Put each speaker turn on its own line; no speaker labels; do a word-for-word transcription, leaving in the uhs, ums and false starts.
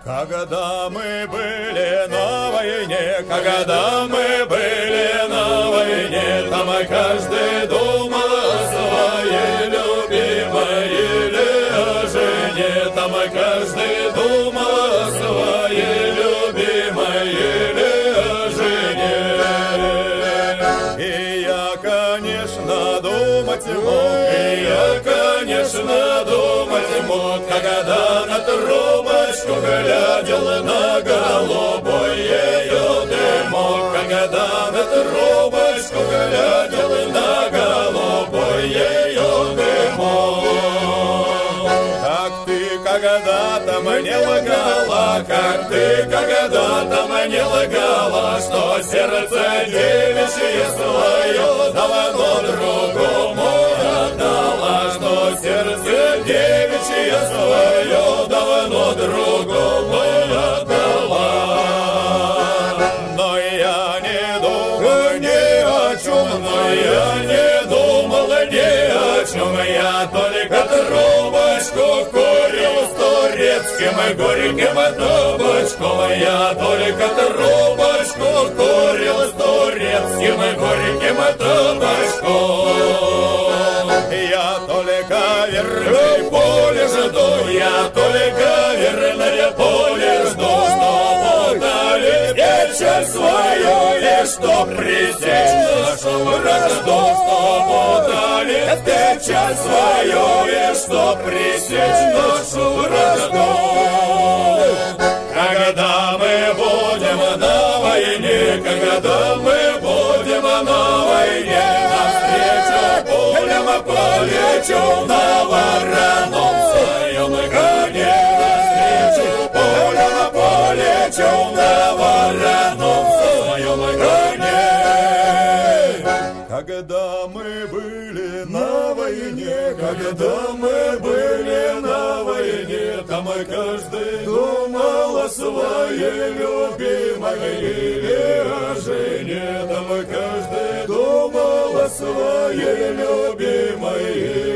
Когда мы были на войне, когда мы были на войне, там каждый думал о своей любимой или о жене, там каждый думал о своей любимой или о жене. И я, конечно, думать мог, и я, конечно, думать мог, когда на трубочку глядел на голубой ее дымок, когда на трубочку глядел на голубой ее дымок. Как ты когда-то мне лгала, как ты когда-то мне лгала, что сердце девичье свое давно другому отдала, что сердце девичье свое давно другому отдала. Но я не думал ни о чем, но я не думал ни о чем, я только трубочку курил с турецким горьким табачком, я только трубочку курил с турецким горьким табачком. Я только верное поле жду, я только верное поле жду, что удалит печаль свою, и что пресечь нашу вражду, что удалит печаль свою, и что пресечь нашу вражду. Когда мы будем на войне, когда мы будем на войне, навстречу пулям полечу на вороном своем коне, навстречу пулям полечу на вороном своем коне. Когда мы были на войне, когда мы были на войне, там каждый думал о своей любимой или о жене, там каждый думал о своей любимой